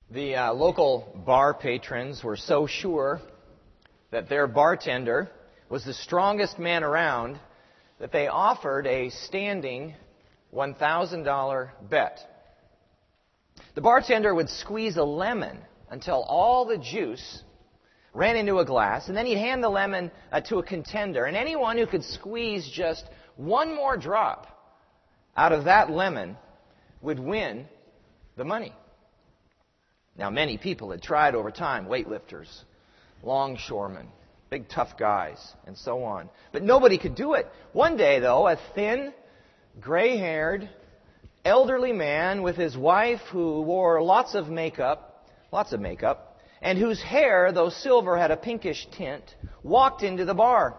The local bar patrons were so sure that their bartender was the strongest man around that they offered a standing $1,000 bet. The bartender would squeeze a lemon until all the juice ran into a glass, and then he'd hand the lemon to a contender. And anyone who could squeeze just one more drop out of that lemon would win the money. Now, many people had tried over time, weightlifters, longshoremen, big tough guys, and so on. But nobody could do it. One day, though, a thin, gray-haired, elderly man with his wife who wore lots of makeup, and whose hair, though silver, had a pinkish tint, walked into the bar.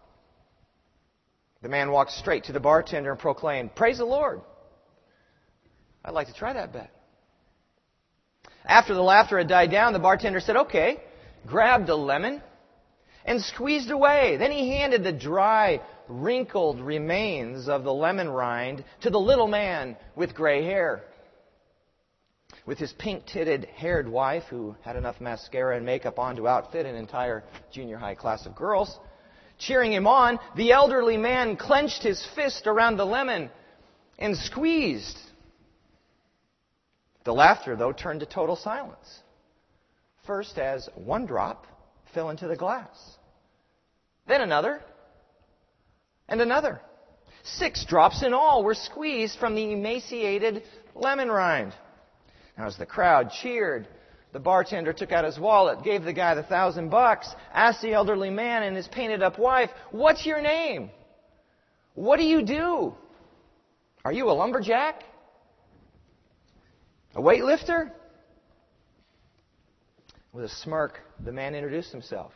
The man walked straight to the bartender and proclaimed, "Praise the Lord. I'd like to try that bet." After the laughter had died down, the bartender said, "Okay," grabbed a lemon and squeezed away. Then he handed the dry, wrinkled remains of the lemon rind to the little man with gray hair. With his pink-titted, haired wife, who had enough mascara and makeup on to outfit an entire junior high class of girls, cheering him on, the elderly man clenched his fist around the lemon and squeezed. The laughter, though, turned to total silence. First, as one drop fell into the glass. Then another, and another. 6 drops in all were squeezed from the emaciated lemon rind. Now, as the crowd cheered, the bartender took out his wallet, gave the guy the $1,000, asked the elderly man and his painted-up wife, "What's your name? What do you do? Are you a lumberjack? A weightlifter?" With a smirk, the man introduced himself.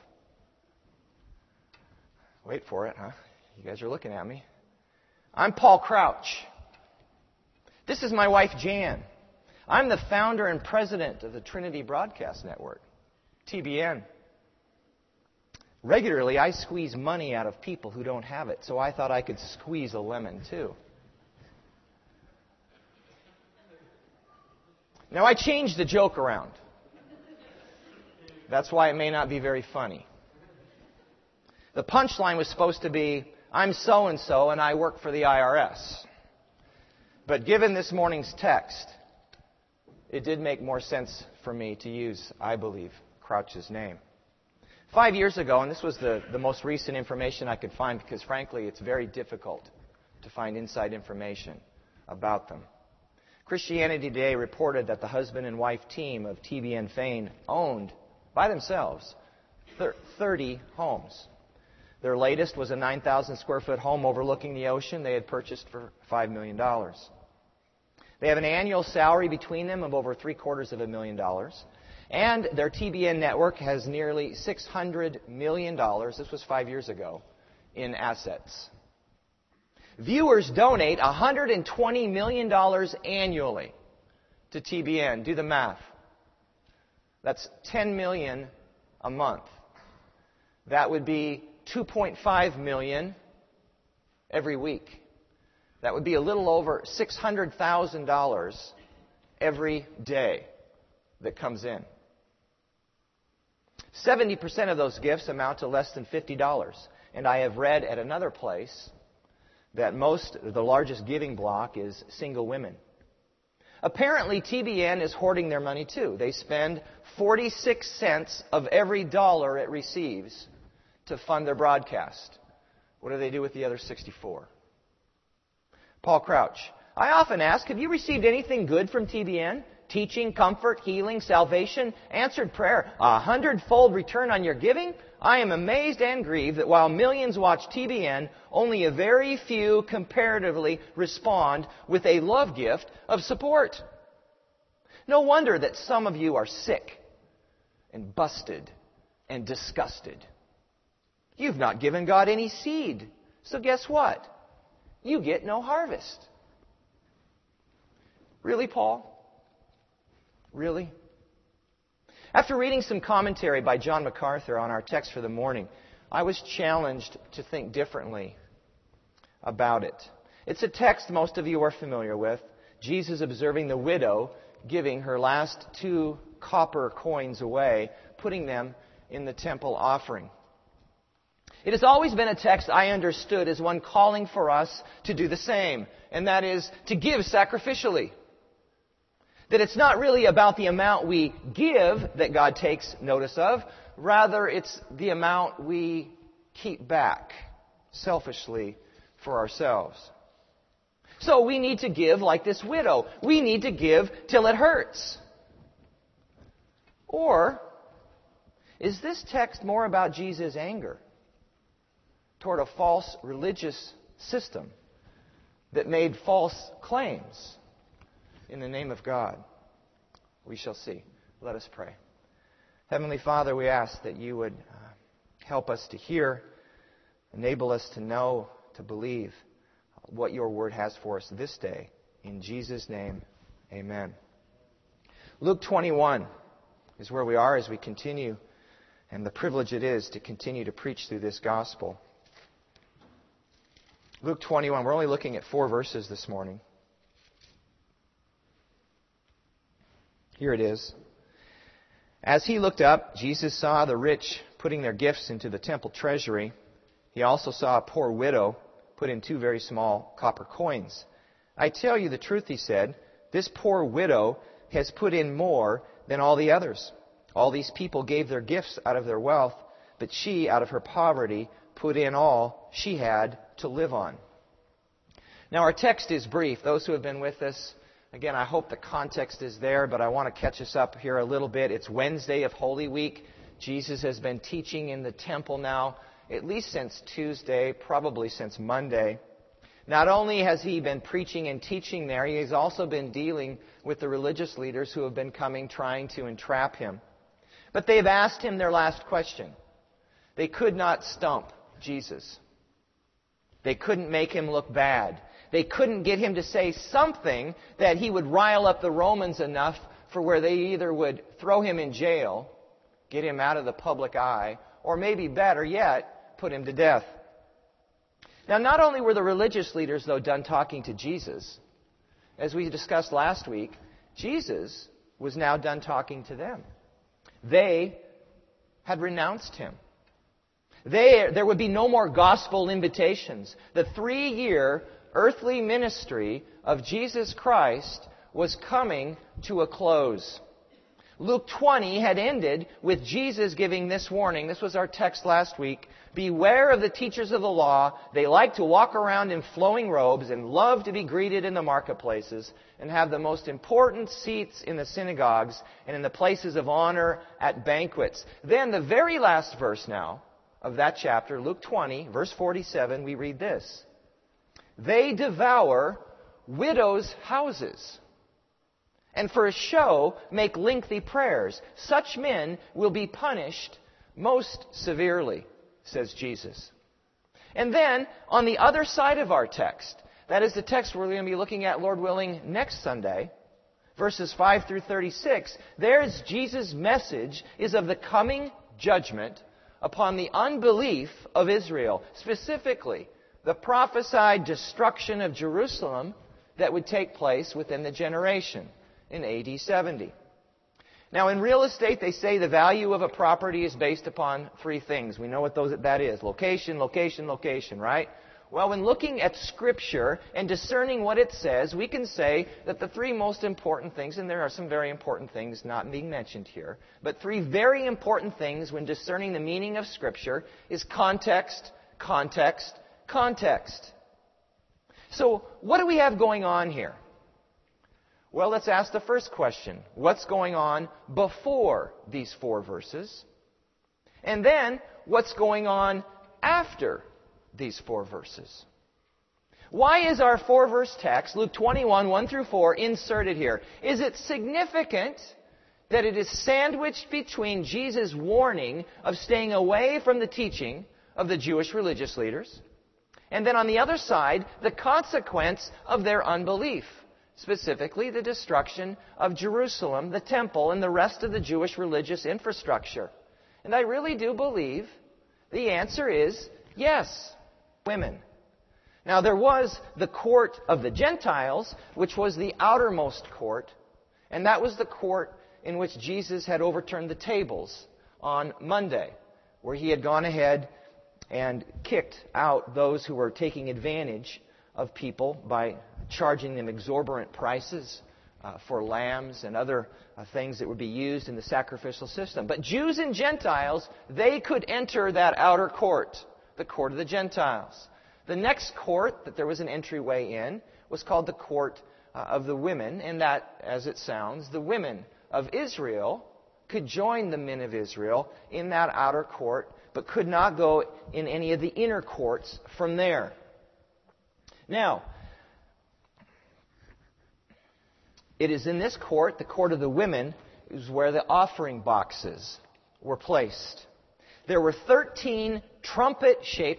Wait for it, huh? You guys are looking at me. "I'm Paul Crouch. This is my wife, Jan. I'm the founder and president of the Trinity Broadcast Network, TBN. Regularly, I squeeze money out of people who don't have it, so I thought I could squeeze a lemon, too." Now, I changed the joke around. That's why it may not be very funny. The punchline was supposed to be, "I'm so-and-so and I work for the IRS." But given this morning's text, it did make more sense for me to use, I believe, Crouch's name. 5 years ago, and this was the most recent information I could find because, frankly, it's very difficult to find inside information about them. Christianity Today reported that the husband and wife team of TBN fame owned, by themselves, 30 homes. Their latest was a 9,000 square foot home overlooking the ocean they had purchased for $5 million. They have an annual salary between them of over $750,000. And their TBN network has nearly $600 million, this was 5 years ago, in assets. Viewers donate $120 million annually to TBN. Do the math. That's $10 million a month. That would be $2.5 million every week. That would be a little over $600,000 every day that comes in. 70% of those gifts amount to less than $50. And I have read at another place that the largest giving block is single women. Apparently, TBN is hoarding their money too. They spend 46 cents of every dollar it receives to fund their broadcast. What do they do with the other 64? Paul Crouch: "I often ask, have you received anything good from TBN? Teaching, comfort, healing, salvation, answered prayer, 100-fold return on your giving? I am amazed and grieved that while millions watch TBN, only a very few comparatively respond with a love gift of support. No wonder that some of you are sick and busted and disgusted. You've not given God any seed, so guess what? You get no harvest." Really, Paul? Really? After reading some commentary by John MacArthur on our text for the morning, I was challenged to think differently about it. It's a text most of you are familiar with. Jesus observing the widow giving her last 2 copper coins away, putting them in the temple offering. It has always been a text I understood as one calling for us to do the same, and that is to give sacrificially. That it's not really about the amount we give that God takes notice of, rather it's the amount we keep back selfishly for ourselves. So we need to give like this widow. We need to give till it hurts. Or is this text more about Jesus' anger toward a false religious system that made false claims in the name of God? We shall see. Let us pray. Heavenly Father, we ask that you would help us to hear, enable us to know, to believe what your word has for us this day. In Jesus' name, amen. Luke 21 is where we are as we continue, and the privilege it is to continue to preach through this gospel. Luke 21, we're only looking at 4 verses this morning. Here it is. As he looked up, Jesus saw the rich putting their gifts into the temple treasury. He also saw a poor widow put in 2 very small copper coins. I tell you the truth, he said, this poor widow has put in more than all the others. All these people gave their gifts out of their wealth, but she, out of her poverty, put in all she had to live on. Now our text is brief. Those who have been with us, again, I hope the context is there, but I want to catch us up here a little bit. It's Wednesday of Holy Week. Jesus has been teaching in the temple now, at least since Tuesday, probably since Monday. Not only has he been preaching and teaching there, he has also been dealing with the religious leaders who have been coming trying to entrap him. But they've asked him their last question. They could not stump Jesus. They couldn't make him look bad. They couldn't get him to say something that he would rile up the Romans enough for where they either would throw him in jail, get him out of the public eye, or maybe better yet, put him to death. Now, not only were the religious leaders, though, done talking to Jesus, as we discussed last week, Jesus was now done talking to them. They had renounced him. There would be no more gospel invitations. The 3-year earthly ministry of Jesus Christ was coming to a close. Luke 20 had ended with Jesus giving this warning. This was our text last week. Beware of the teachers of the law. They like to walk around in flowing robes and love to be greeted in the marketplaces and have the most important seats in the synagogues and in the places of honor at banquets. Then the very last verse now of that chapter, Luke 20, verse 47, we read this. They devour widows' houses, and for a show make lengthy prayers. Such men will be punished most severely, says Jesus. And then, on the other side of our text, that is the text we're going to be looking at, Lord willing, next Sunday, verses 5 through 36, there's Jesus' message is of the coming judgment upon the unbelief of Israel, specifically the prophesied destruction of Jerusalem that would take place within the generation in AD 70. Now, in real estate, they say the value of a property is based upon 3 things. We know what that is. Location, location, location, right? Well, when looking at Scripture and discerning what it says, we can say that the 3 most important things, and there are some very important things not being mentioned here, but 3 very important things when discerning the meaning of Scripture is context, context, context. So, what do we have going on here? Well, let's ask the first question. What's going on before these 4 verses? And then, what's going on after these 4 verses? Why is our 4-verse text, Luke 21, 1 through 4, inserted here? Is it significant that it is sandwiched between Jesus' warning of staying away from the teaching of the Jewish religious leaders, and then on the other side, the consequence of their unbelief? Specifically, the destruction of Jerusalem, the temple, and the rest of the Jewish religious infrastructure. And I really do believe the answer is yes, women. Now, there was the court of the Gentiles, which was the outermost court, and that was the court in which Jesus had overturned the tables on Monday, where he had gone ahead and kicked out those who were taking advantage of people by charging them exorbitant prices for lambs and other things that would be used in the sacrificial system. But Jews and Gentiles, they could enter that outer court, the court of the Gentiles. The next court that there was an entryway in was called the court of the women, and that, as it sounds, the women of Israel could join the men of Israel in that outer court, but could not go in any of the inner courts from there. Now, it is in this court, the court of the women, is where the offering boxes were placed. There were 13 trumpet-shaped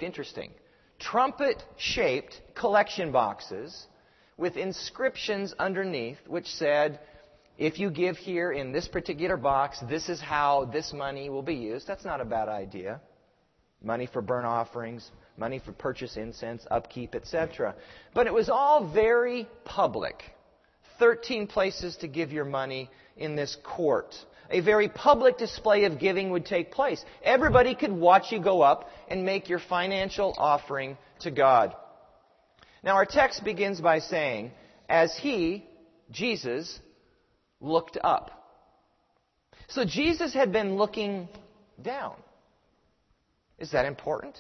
collection boxes with inscriptions underneath which said, if you give here in this particular box, this is how this money will be used. That's not a bad idea. Money for burnt offerings, money for purchase incense, upkeep, etc. But it was all very public. 13 places to give your money in this court. A very public display of giving would take place. Everybody could watch you go up and make your financial offering to God. Now our text begins by saying, as he, Jesus, looked up. So Jesus had been looking down. Is that important?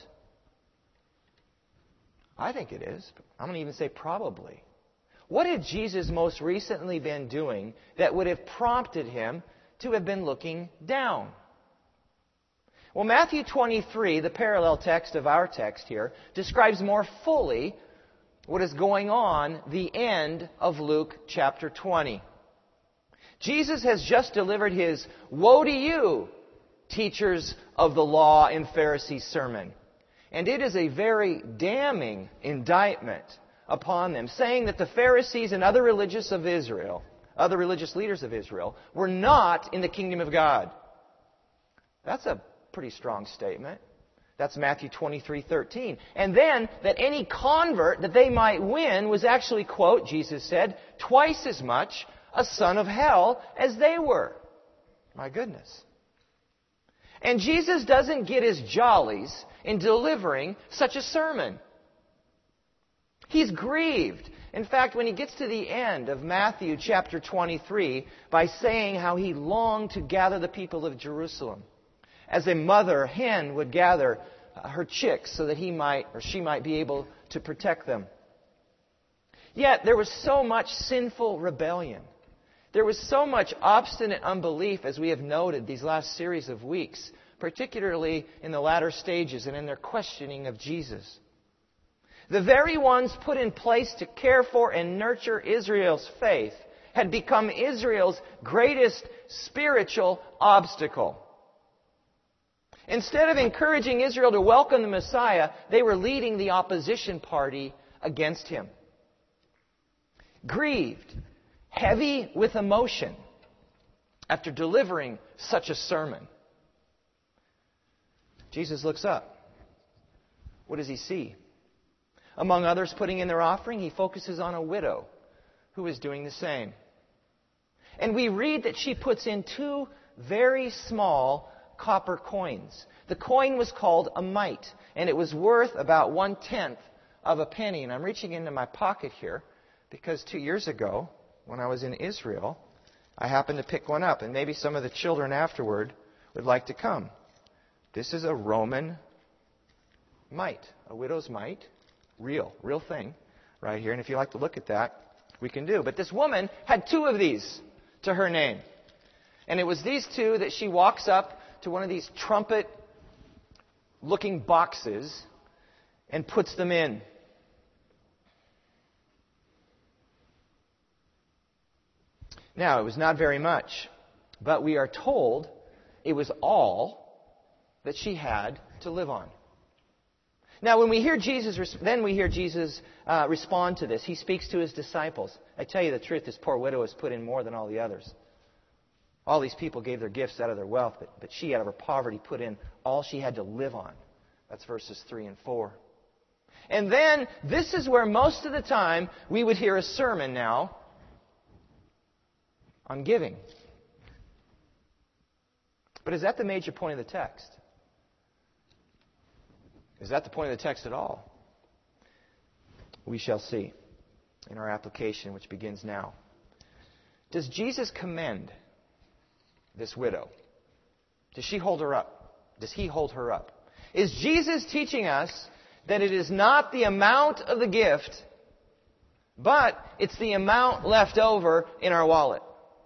I think it is. I'm going to even say probably. What had Jesus most recently been doing that would have prompted him to have been looking down? Well, Matthew 23, the parallel text of our text here, describes more fully what is going on the end of Luke chapter 20. Jesus has just delivered his "Woe to you, teachers of the law and Pharisees" sermon. And it is a very damning indictment upon them, saying that the Pharisees and other religious leaders of Israel, were not in the kingdom of God. That's a pretty strong statement. That's Matthew 23:13. And then that any convert that they might win was actually, quote, Jesus said, twice as much a son of hell as they were. My goodness. And Jesus doesn't get his jollies in delivering such a sermon. He's grieved. In fact, when he gets to the end of Matthew chapter 23, by saying how he longed to gather the people of Jerusalem, as a mother hen would gather her chicks so that she might be able to protect them. Yet there was so much sinful rebellion. There was so much obstinate unbelief, as we have noted these last series of weeks, particularly in the latter stages and in their questioning of Jesus. The very ones put in place to care for and nurture Israel's faith had become Israel's greatest spiritual obstacle. Instead of encouraging Israel to welcome the Messiah, they were leading the opposition party against him. Grieved, heavy with emotion, after delivering such a sermon, Jesus looks up. What does he see? Among others putting in their offering, he focuses on a widow who is doing the same. And we read that she puts in 2 very small copper coins. The coin was called a mite, and it was worth about 1/10 of a penny. And I'm reaching into my pocket here because 2 years ago, when I was in Israel, I happened to pick one up, and maybe some of the children afterward would like to come. This is a Roman mite, a widow's mite, real thing right here. And if you like to look at that, we can do. But this woman had 2 of these to her name. And it was these 2 that she walks up to one of these trumpet-looking boxes and puts them in. Now, it was not very much, but we are told it was all that she had to live on. Now, when we hear Jesus respond to this. He speaks to his disciples. I tell you the truth, this poor widow has put in more than all the others. All these people gave their gifts out of their wealth, but she, out of her poverty, put in all she had to live on. That's verses 3 and 4. And then, this is where most of the time we would hear a sermon now on giving. But is that the major point of the text? Is that the point of the text at all? We shall see in our application, which begins now. Does Jesus commend this widow? Does she hold her up? Does he hold her up? Is Jesus teaching us that it is not the amount of the gift, but it's the amount left over in our wallet?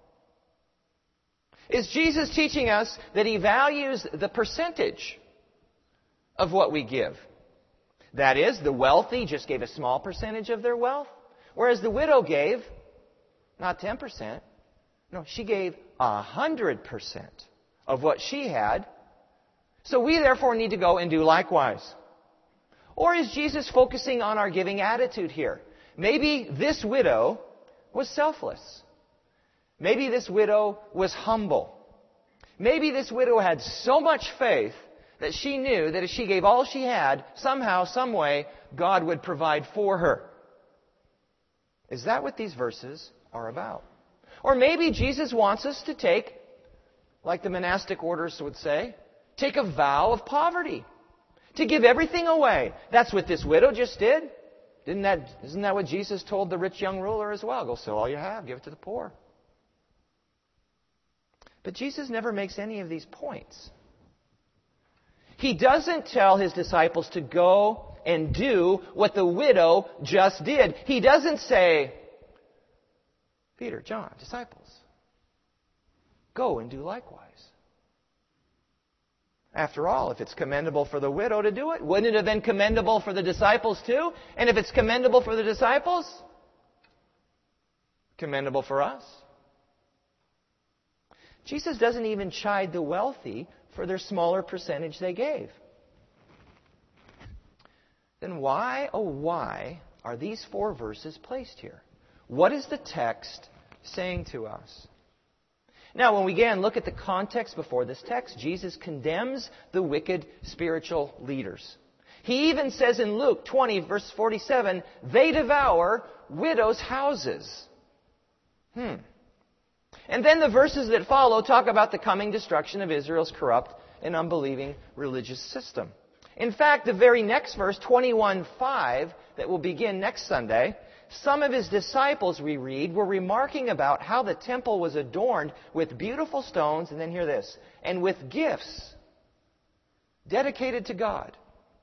Is Jesus teaching us that he values the percentage of what we give? That is, the wealthy just gave a small percentage of their wealth, whereas the widow gave not 10%. No, she gave 100% of what she had. So we therefore need to go and do likewise. Or is Jesus focusing on our giving attitude here? Maybe this widow was selfless. Maybe this widow was humble. Maybe this widow had so much faith that she knew that if she gave all she had, somehow, some way, God would provide for her. Is that what these verses are about? Or maybe Jesus wants us to take, like the monastic orders would say, take a vow of poverty. To give everything away. That's what this widow just did. Isn't that what Jesus told the rich young ruler as well? Go sell all you have, give it to the poor. But Jesus never makes any of these points. He doesn't tell his disciples to go and do what the widow just did. He doesn't say, Peter, John, disciples, go and do likewise. After all, if it's commendable for the widow to do it, wouldn't it have been commendable for the disciples too? And if it's commendable for the disciples, commendable for us. Jesus doesn't even chide the wealthy for their smaller percentage they gave. Then why, oh why, are these 4 verses placed here? What is the text saying to us? Now, when we again look at the context before this text, Jesus condemns the wicked spiritual leaders. He even says in Luke 20, verse 47, they devour widows' houses. And then the verses that follow talk about the coming destruction of Israel's corrupt and unbelieving religious system. In fact, the very next verse, 21:5, that will begin next Sunday, some of his disciples, we read, were remarking about how the temple was adorned with beautiful stones, and then hear this, and with gifts dedicated to God.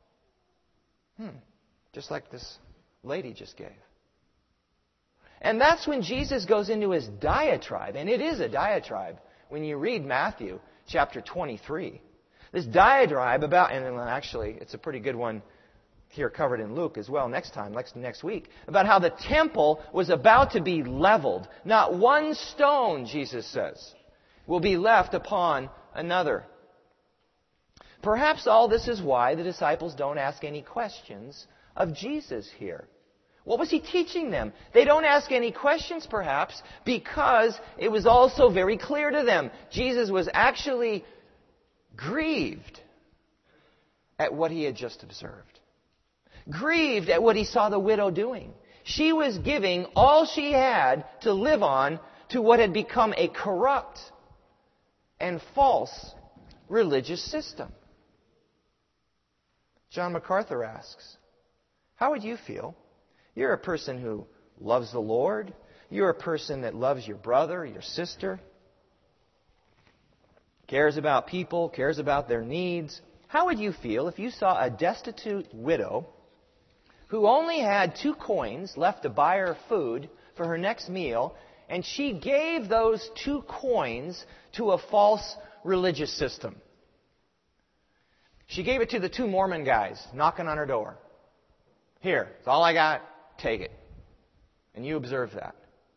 Just like this lady just gave. And that's when Jesus goes into his diatribe, and it is a diatribe when you read Matthew chapter 23. This diatribe about, and actually it's a pretty good one here covered in Luke as well next week, about how the temple was about to be leveled. Not one stone, Jesus says, will be left upon another. Perhaps all this is why the disciples don't ask any questions of Jesus here. What was he teaching them? They don't ask any questions, perhaps, because it was also very clear to them. Jesus was actually grieved at what he had just observed. Grieved at what he saw the widow doing. She was giving all she had to live on to what had become a corrupt and false religious system. John MacArthur asks, how would you feel? You're a person who loves the Lord. You're a person that loves your brother, your sister, cares about people, cares about their needs. How would you feel if you saw a destitute widow who only had 2 coins left to buy her food for her next meal, and she gave those 2 coins to a false religious system? She gave it to the 2 Mormon guys knocking on her door. Here, it's all I got. Take it. And you observe that.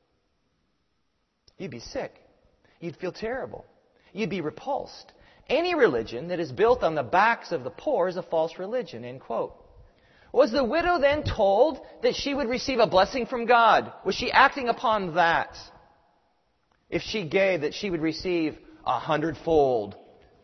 You'd be sick. You'd feel terrible. You'd be repulsed. Any religion that is built on the backs of the poor is a false religion, end quote. Was the widow then told that she would receive a blessing from God? Was she acting upon that? If she gave, that she would receive 100-fold?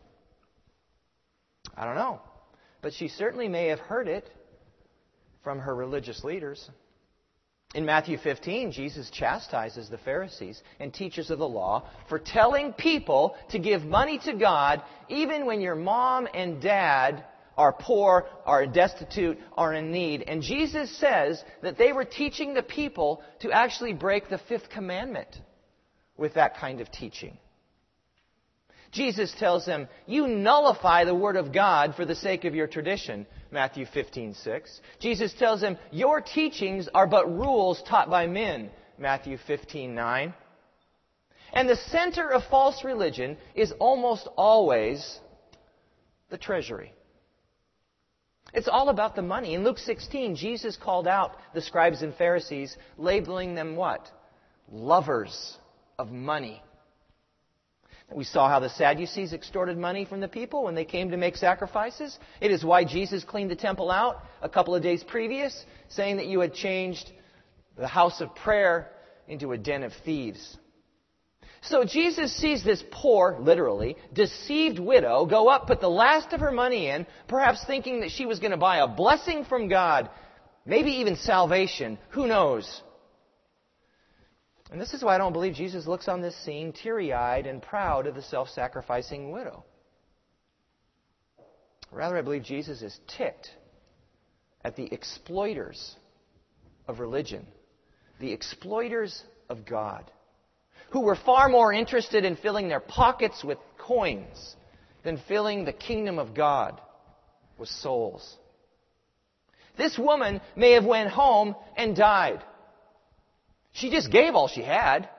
I don't know. But she certainly may have heard it from her religious leaders. In Matthew 15, Jesus chastises the Pharisees and teachers of the law for telling people to give money to God even when your mom and dad are poor, are destitute, are in need. And Jesus says that they were teaching the people to actually break the fifth commandment with that kind of teaching. Jesus tells them, you nullify the Word of God for the sake of your tradition, Matthew 15:6. Jesus tells them, your teachings are but rules taught by men, Matthew 15:9. And the center of false religion is almost always the treasury. It's all about the money. In Luke 16, Jesus called out the scribes and Pharisees, labeling them what? Lovers of money. We saw how the Sadducees extorted money from the people when they came to make sacrifices. It is why Jesus cleaned the temple out a couple of days previous, saying that you had changed the house of prayer into a den of thieves. So Jesus sees this poor, literally, deceived widow go up, put the last of her money in, perhaps thinking that she was going to buy a blessing from God, maybe even salvation. Who knows? And this is why I don't believe Jesus looks on this scene teary-eyed and proud of the self-sacrificing widow. Rather, I believe Jesus is ticked at the exploiters of religion, the exploiters of God, who were far more interested in filling their pockets with coins than filling the kingdom of God with souls. This woman may have went home and died. She just gave all she had.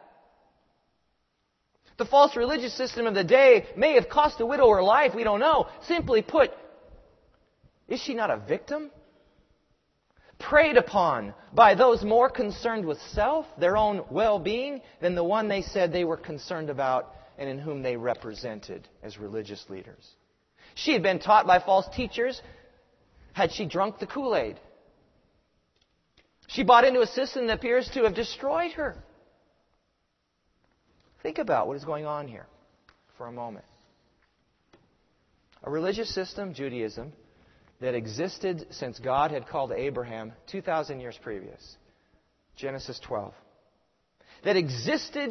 The false religious system of the day may have cost the widow her life. We don't know. Simply put, is she not a victim? Preyed upon by those more concerned with self, their own well-being, than the one they said they were concerned about and in whom they represented as religious leaders. She had been taught by false teachers. Had she drunk the Kool-Aid? She bought into a system that appears to have destroyed her. Think about what is going on here for a moment. A religious system, Judaism, that existed since God had called Abraham 2,000 years previous. Genesis 12. That existed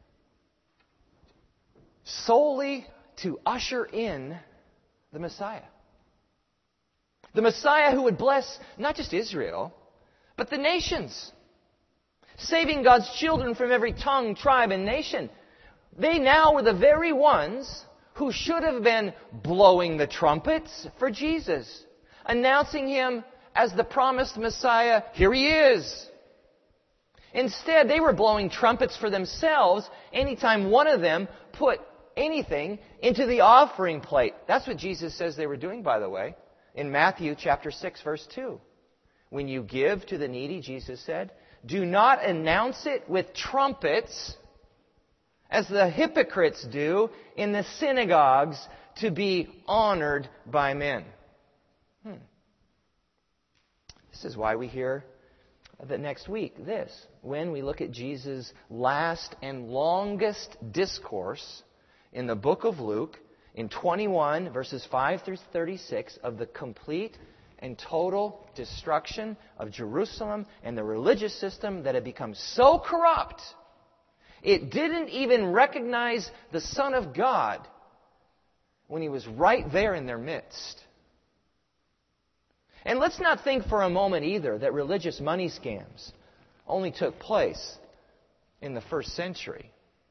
solely to usher in the Messiah. The Messiah who would bless not just Israel, but the nations. Saving God's children from every tongue, tribe, and nation. They now were the very ones who should have been blowing the trumpets for Jesus, announcing Him as the promised Messiah. Here He is. Instead, they were blowing trumpets for themselves anytime one of them put anything into the offering plate. That's what Jesus says they were doing, by the way, in Matthew chapter 6, verse 2. When you give to the needy, Jesus said, do not announce it with trumpets as the hypocrites do in the synagogues to be honored by men. This is why we hear that next week, when we look at Jesus' last and longest discourse in the book of Luke, in 21, verses 5 through 36, of the complete and total destruction of Jerusalem and the religious system that had become so corrupt, it didn't even recognize the Son of God when He was right there in their midst. And let's not think for a moment either that religious money scams only took place in the first century.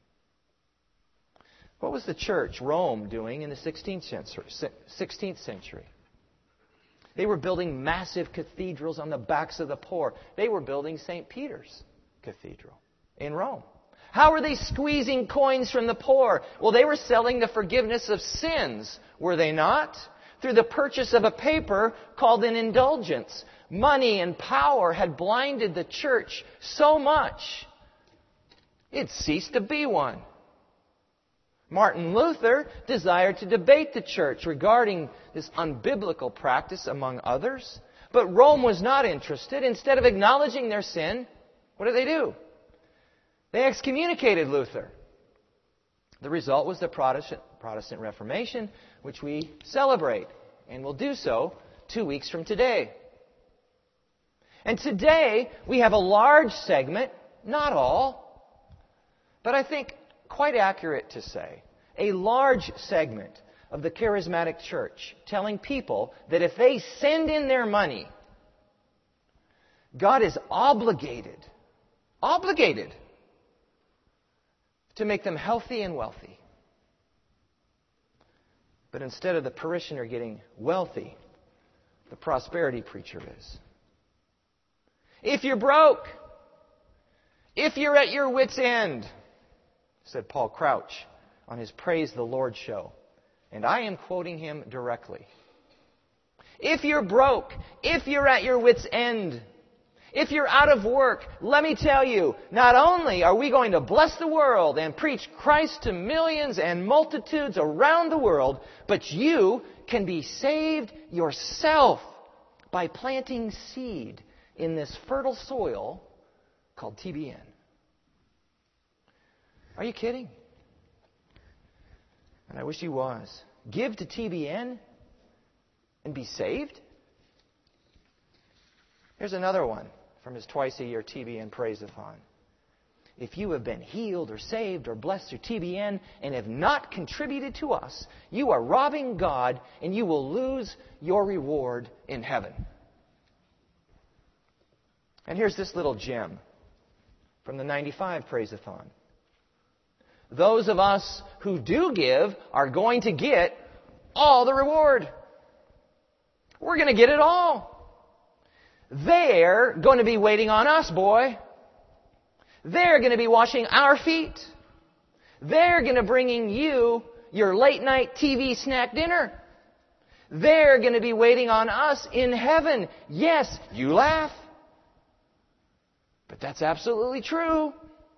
What was the church, Rome, doing in the 16th century? They were building massive cathedrals on the backs of the poor. They were building St. Peter's Cathedral in Rome. How were they squeezing coins from the poor? Well, they were selling the forgiveness of sins, were they not? Through the purchase of a paper called an indulgence. Money and power had blinded the church so much, it ceased to be one. Martin Luther desired to debate the church regarding this unbiblical practice, among others. But Rome was not interested. Instead of acknowledging their sin, what did they do? They excommunicated Luther. The result was the Protestant Reformation, which we celebrate, and will do so 2 weeks from today. And today, we have a large segment, not all, but I think quite accurate to say, a large segment of the charismatic church telling people that if they send in their money, God is obligated to make them healthy and wealthy. But instead of the parishioner getting wealthy, the prosperity preacher is. If you're broke, if you're at your wit's end, said Paul Crouch on his Praise the Lord show, and I am quoting him directly. If you're broke, if you're at your wit's end, if you're out of work, let me tell you, not only are we going to bless the world and preach Christ to millions and multitudes around the world, but you can be saved yourself by planting seed in this fertile soil called TBN. Are you kidding? And I wish he was. Give to TBN and be saved? Here's another one from his twice-a-year TBN Praise-a-thon. If you have been healed or saved or blessed through TBN and have not contributed to us, you are robbing God and you will lose your reward in heaven. And here's this little gem from the 95 Praise-a-thon. Those of us who do give are going to get all the reward. We're going to get it all. They're going to be waiting on us, boy. They're going to be washing our feet. They're going to bringing you your late night TV snack dinner. They're going to be waiting on us in heaven. Yes, you laugh. But that's absolutely true.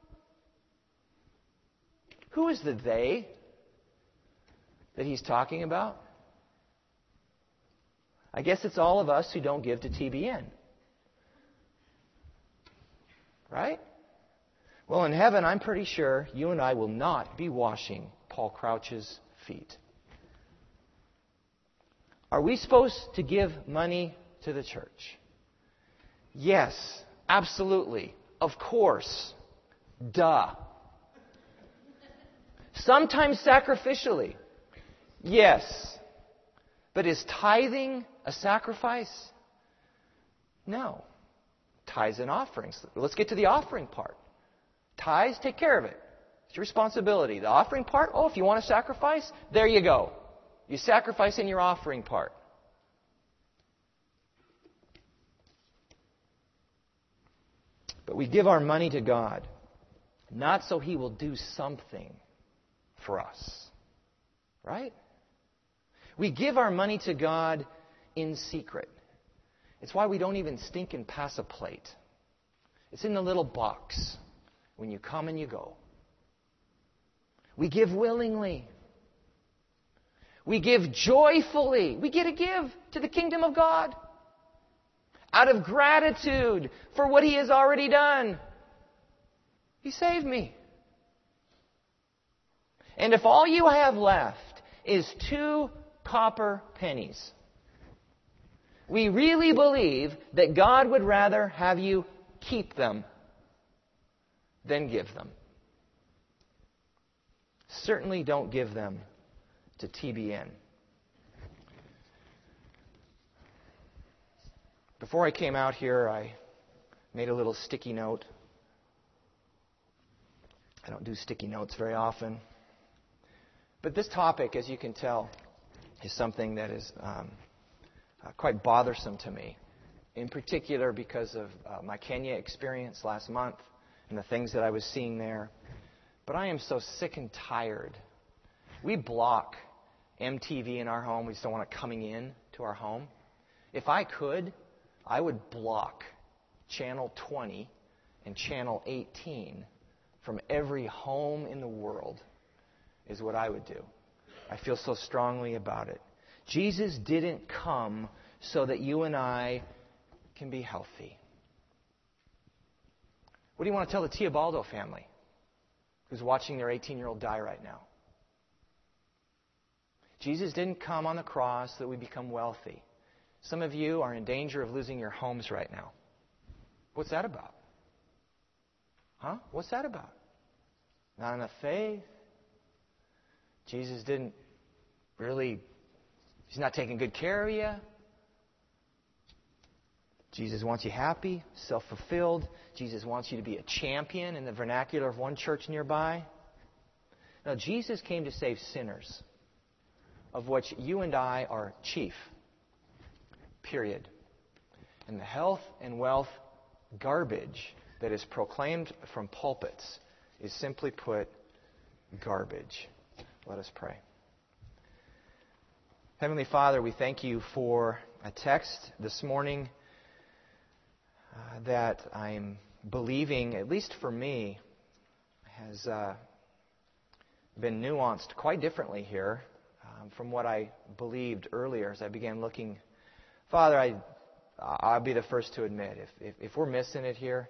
Who is the they that he's talking about? I guess it's all of us who don't give to TBN. Right? Well, in heaven, I'm pretty sure you and I will not be washing Paul Crouch's feet. Are we supposed to give money to the church? Yes, absolutely. Of course. Duh. Sometimes sacrificially. Yes. But is tithing a sacrifice? No. Tithes and offerings. Let's get to the offering part. Tithes, take care of it. It's your responsibility. The offering part, if you want to sacrifice, there you go. You sacrifice in your offering part. But we give our money to God, not so He will do something for us. Right? We give our money to God in secret. It's why we don't even stink and pass a plate. It's in the little box when you come and you go. We give willingly. We give joyfully. We get to give to the kingdom of God out of gratitude for what He has already done. He saved me. And if all you have left is 2 copper pennies, we really believe that God would rather have you keep them than give them. Certainly don't give them to TBN. Before I came out here, I made a little sticky note. I don't do sticky notes very often. But this topic, as you can tell, is something that is quite bothersome to me, in particular because of my Kenya experience last month and the things that I was seeing there. But I am so sick and tired. We block MTV in our home. We just don't want it coming in to our home. If I could, I would block Channel 20 and Channel 18 from every home in the world, is what I would do. I feel so strongly about it. Jesus didn't come so that you and I can be healthy. What do you want to tell the Teobaldo family who's watching their 18-year-old die right now? Jesus didn't come on the cross so that we become wealthy. Some of you are in danger of losing your homes right now. What's that about? Huh? What's that about? Not enough faith. Jesus didn't really, He's not taking good care of you. Jesus wants you happy, self-fulfilled. Jesus wants you to be a champion in the vernacular of one church nearby. No, Jesus came to save sinners, of which you and I are chief. Period. And the health and wealth garbage that is proclaimed from pulpits is simply put garbage. Let us pray. Heavenly Father, we thank you for a text this morning that I'm believing, at least for me, has been nuanced quite differently here from what I believed earlier as I began looking. Father, I'll be the first to admit, if we're missing it here,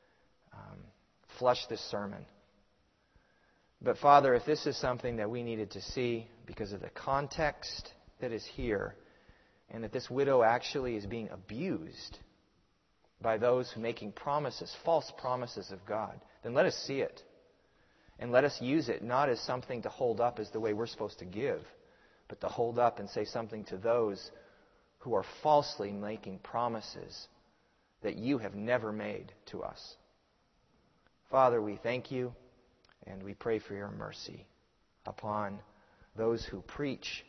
flush this sermon. But Father, if this is something that we needed to see because of the context that is here, and that this widow actually is being abused by those who are making promises, false promises of God, then let us see it. And let us use it not as something to hold up as the way we're supposed to give, but to hold up and say something to those who are falsely making promises that you have never made to us. Father, we thank you and we pray for your mercy upon those who preach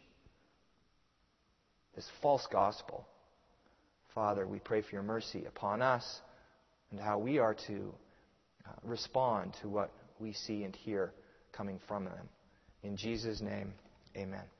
this false gospel. Father, we pray for your mercy upon us and how we are to respond to what we see and hear coming from them. In Jesus' name, amen.